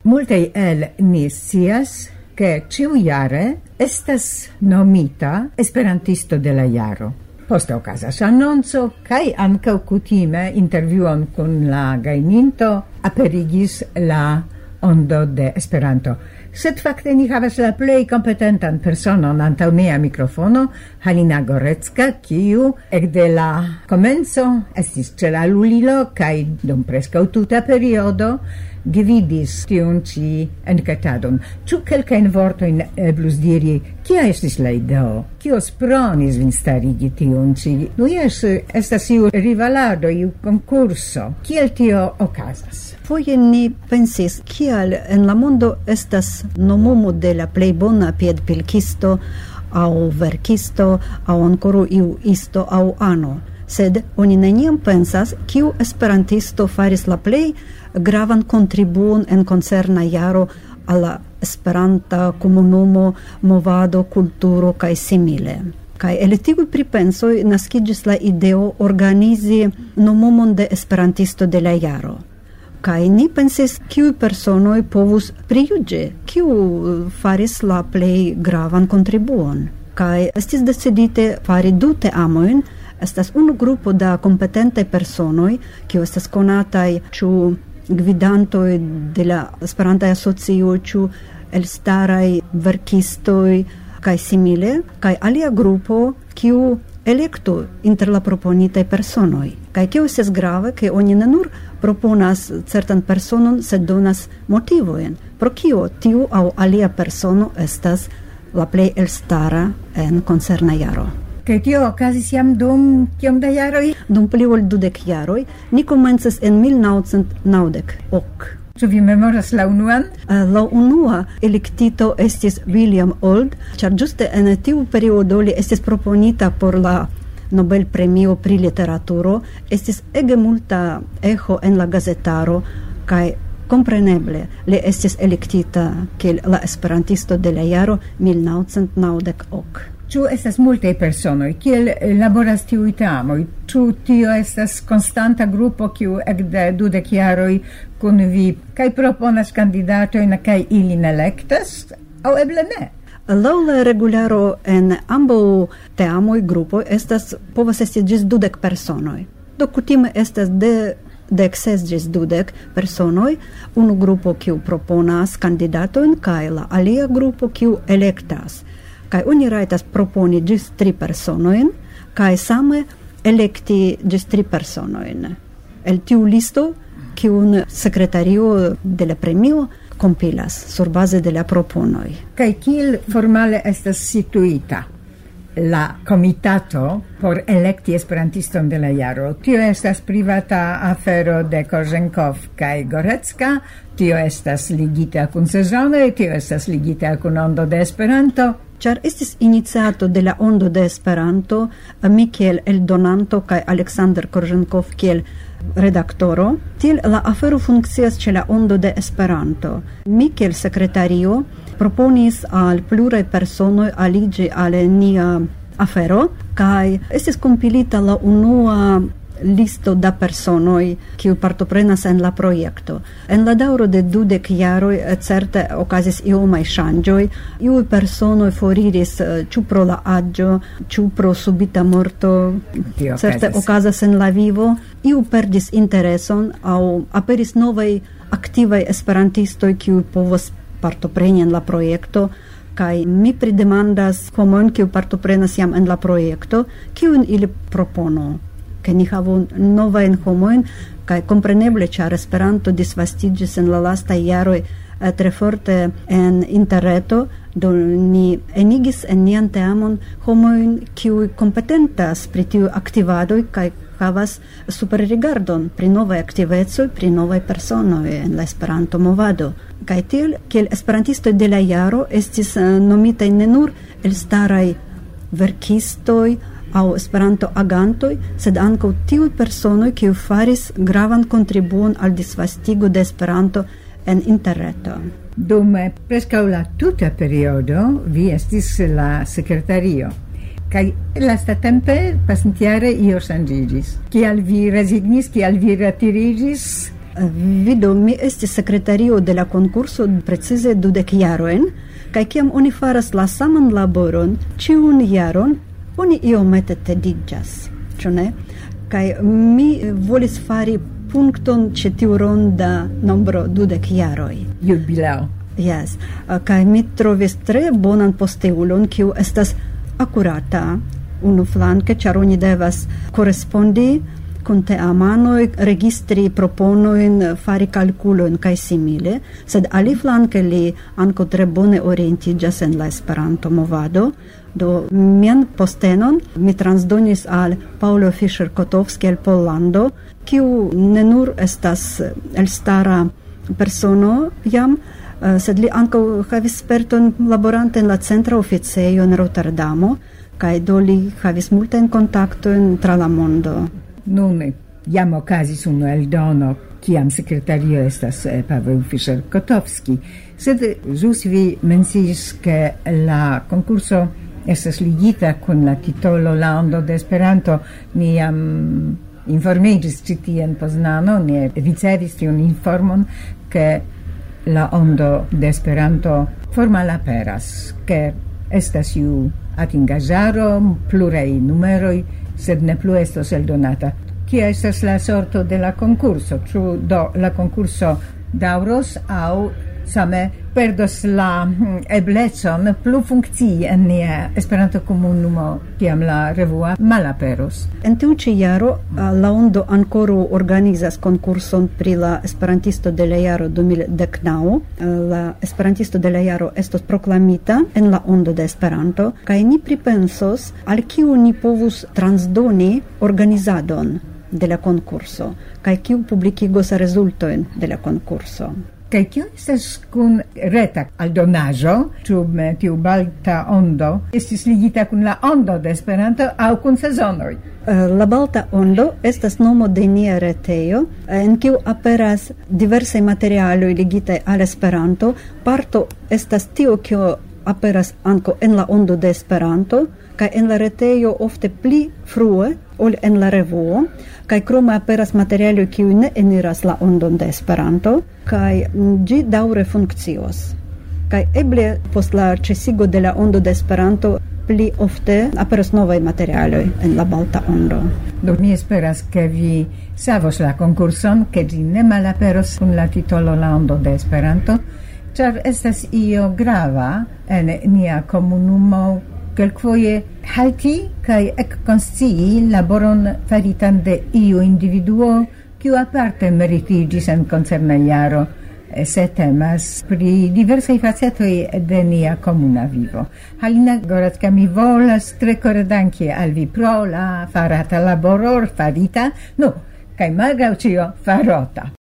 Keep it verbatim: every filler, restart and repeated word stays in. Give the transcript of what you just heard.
Multaj el ni scias che ĉiujare estas nomita Esperantisto de la jaro. Poste okazas annonco kaj ankaŭ kutime intervjuon kun la gajninto aperigis la Ondo de Esperanto. Sed fakte ni havas la plej kompetentan personon antaŭ mia mikrofono, Halina Gorecka, kiu ekde la komenco estis ĉe la lulilo kaj dum preskaŭ tuta periodo gvidis tiun ĉi enketadon. Ĉu kelkajn vortojn eblus diri, kia estis la ideo? Kio spronis vin starigi tiun ĉi? Nu jes, estas iu rivalado, iu konkurso. Kiel tio okazas? Foje ni pensis, kial en la mondo estas nomumo de la plej bona piedpilkisto aŭ verkisto aŭ ankoraŭ iu isto aŭ ano. Sed oni neniam pensas, kiu esperantisto faris la plej gravan kontribuon en koncerna jaro al la esperanta komunumo, movado, kulturo kaj simile. Kaj el tiuj pripensoj naskiĝis la ideo organizi nomumon de esperantisto de la jaro. Kaj ni pensis, kiuj personoj povus prijuĝi, kiu faris la plej gravan kontribuon. Kaj estis decidite fari du teamojn. Estas unu grupo da kompetentaj personoj, kiu estas konataj ĉu gvidantoj de la Esperantaj asocioj, ĉu elstaraj verkistoj kaj simile, kaj alia grupo, kiu elektu inter la proponitaj personoj. Kaj kio estas grave, ke oni ne nur proponas certan personon, sed donas motivojn, pro kio tiu aŭ alia persono estas la plej elstara en koncerna jaro. Kaj tio okazis jam dum kiom da jaroj? Dum pli ol dudek jaroj. Ni komencis en mil naŭcent naŭdek ok. Ĉu vi memoras la unuan? Uh, la unua elektito estis William Old, ĉar ĝuste en tiu periodo li estis proponita por la Nobel-premio pri literaturo, estis ege multa eĥo en la gazetaro kaj kompreneble li estis elektita kiel la esperantisto de la jaro mil naŭcent naŭdek ok. Ĉu estas multaj personoj, kiel laboras tiuj teamoj? Ĉu tio estas konstanta grupo, kiu ekde dudek jaroj kun vi kaj proponas kandidatojn kaj ilin elektas, aŭ eble ne? Laŭ la regularo en ambaŭ teamoj grupoj estas povas esti ĝis dudek personoj. Do kutime estas de dek ses ĝis dudek personoj, unu grupo kiu proponas kandidatojn kaj la alia grupo kiu elektas. Kaj oni rajtas proponi ĝis tri personojn, kaj same elekti ĝis tri personojn. El tiu listo, kiun sekretario de la premio kompilas surbaze de la proponoj. Kaj kiel formale estas situita la komitato por elekti esperantiston de la jaro? Tio estas privata afero de Korzenkov kaj Gorecka, tio estas ligita kun sezono, tio estas ligita kun Ondo de Esperanto. Ĉar estis iniciato de la Ondo de Esperanto, mi kiel eldonanto kaj Aleksandr Korzenkov kiel redaktoro, tiel la afero funkcias ĉe la Ondo de Esperanto. Mi kiel sekretario proponis al pluraj personoj aliĝi al nia afero, kaj estis kompilita la unua listo da personoj, kiu partoprenas en la projekto. En la daŭro de dudek jaroj certe okazis iomaj ŝanĝoj. Iuj personoj foriris ĉu pro la aĝo, ĉu pro subita morto, certe okazas en la vivo. Iu perdis intereson aŭ aperis novaj aktivaj esperantistoj, kiuj povos partopreni en la projekto. Kaj mi pridemandas homojn, kiu partoprenas jam en la projekto, kiujn ili proponu. Ke ni havu novajn homojn, kaj kompreneble, ĉar Esperanto disvastiĝis en la lastaj jaroj tre forte en interreto, do ni enigis en nian teamon homojn, kiuj kompetentas pri tiuj aktivadoj kaj havas superrigardon pri novaj aktivecoj, pri novaj personoj en la Esperanto-movado. Kaj tiel, kiel esperantistoj de la jaro estis nomitaj ne nur elstaraj verkistoj aŭ Esperanto-agantoj, sed ankaŭ tiuj personoj, kiuj faris gravan kontribuon al disvastigo de Esperanto en interreto. Dum preskaŭ la tuta periodo vi estis la sekretario. Kaj lastatempe pasintjare io ŝanĝiĝis. Kial vi rezignis, kial vi retiriĝis? Vidu, mi estis sekretario de la konkurso precize dudek jarojn, kaj kiam oni faras la saman laboron ĉiun jaron, oni iomete tediĝas, ĉu ne? Kaj mi volis fari punkton ĉe tiu ronda nombro dudek jaroj. Jubileo. Yes, kaj mi trovis tre bonan posteulon, kiu estas akurata unuflanke, ĉar oni devas korespondi kun teamanoj, registri proponojn, fari kalkulojn kaj simile, sed aliflanke li ankaŭ tre bone orientiĝas en la Esperanto-movado. Do mian postenon mi transdonis al Paulo Fischer-Kotowski el Pollando, kiu ne nur estas elstara persono jam, sed li ankaŭ havis sperton laborante en la centra oficejo en Rotterdamo, kaj do li havis multajn kontaktojn tra la mondo. Nun jam okazis unu eldono, kiam sekretario estas eh, Paweł Fischer-Kotowski, sed ĵus vi menciis ke la konkurso estas ligita kun la titolo La Ondo de Esperanto. Ni jam informiĝis ĉi tie en Poznano, ni ricevis tiun informon, ke La Ondo de Esperanto formal aperas, ke estas iu atingaĵaro, pluraj numeroj, sed ne plu estos eldonata. Kia estas la sorto de la konkurso? Ĉu do la konkurso daŭros aŭ same perdos la eblecon plu funkcii en nia Esperanto-komunumo kiam la revuo malaperos? En tiu ĉi jaro La Ondo ankoraŭ organizas konkurson pri la Esperantisto de la jaro du mil dek naŭ. La Esperantisto de la jaro estos proklamita en La Ondo de Esperanto, kaj ni pripensos al kiu ni povus transdoni organizadon de la konkurso, kaj kiu publikigos rezultojn de la konkurso. Kaj kio estas kun reta aldonaĵo? Ĉu tiu balta ondo estis ligita kun la Ondo de Esperanto aŭ kun sezonoj? La Balta Ondo estas nomo de nia retejo, en kiu aperas diversaj materialoj ligitaj al Esperanto. Parto estas tio, kio aperas ankaŭ en la Ondo de Esperanto, kaj en la retejo ofte pli frue ol en la revuo, kaj krome aperas materialoj kiuj ne eniras la Ondon de Esperanto, kaj ĝi daŭre funkcios. Kaj eble post la ĉesigo de la Ondo de Esperanto pli ofte aperas novaj materialoj en la Balta Ondo. Do mi esperas ke vi savos la konkurson, ke ĝi ne malaperos kun la titolo La Ondo de Esperanto, ĉar estas io grava en nia komunumo kelkfoje halti kaj ekkonscii laboron faritan de iu individuo, kiu aparte meritiĝis en koncerna jaro, se temas pri diversaj facetoj de nia komuna vivo. Halina Goracka, mi volas tre kore danki al vi pro la farata laboro farita, no, kaj malgraŭ ĉio farota.